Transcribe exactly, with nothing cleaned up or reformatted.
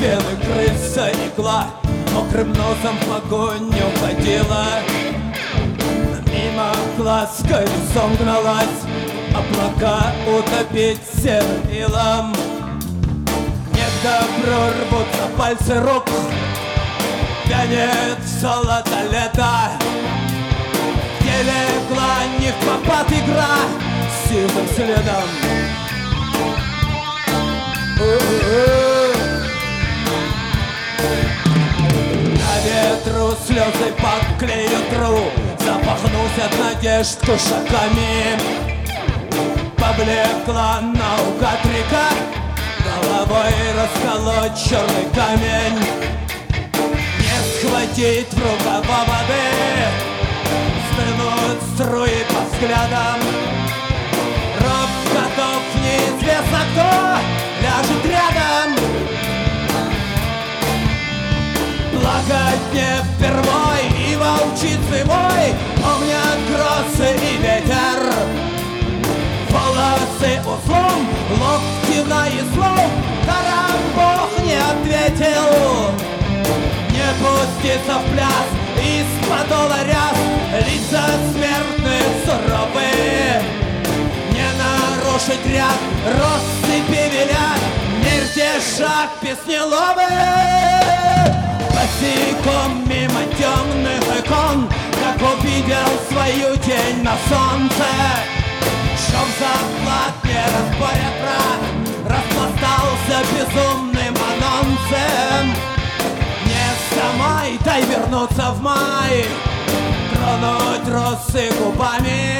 пены крыса игла, мокрым носом в погоню ходила. Мимо глаз колесом гналась, облака утопить серым илом. Не к добру рвутся пальцы рук, вянет золото лета. Где легла не в попад игра сизым следом. На ветру слезы подклеют тру, запахнусь от надежд кушаками. Поблекла наугад река, головой расколоть черный камень. Не схватить в рукава воды, стынут струи по взглядам. Ров готов, неизвестно кто ляжет рядом. Плакать не впервой, и волчицы мой помнят грозы и ветер. Волосы узлом, локти на излом, даром Бог не ответил. Не пуститься в пляс из подола ряс, лица смертные суровые. Не нарушить ряд, россыпи велят, мерьте шаг песнеловый. Босиком мимо темных икон, как увидел свою тень на солнце. Шов заплат, не разборят брат, распластался безумным анонсом. Не самой, дай вернуться в май, тронуть росы губами.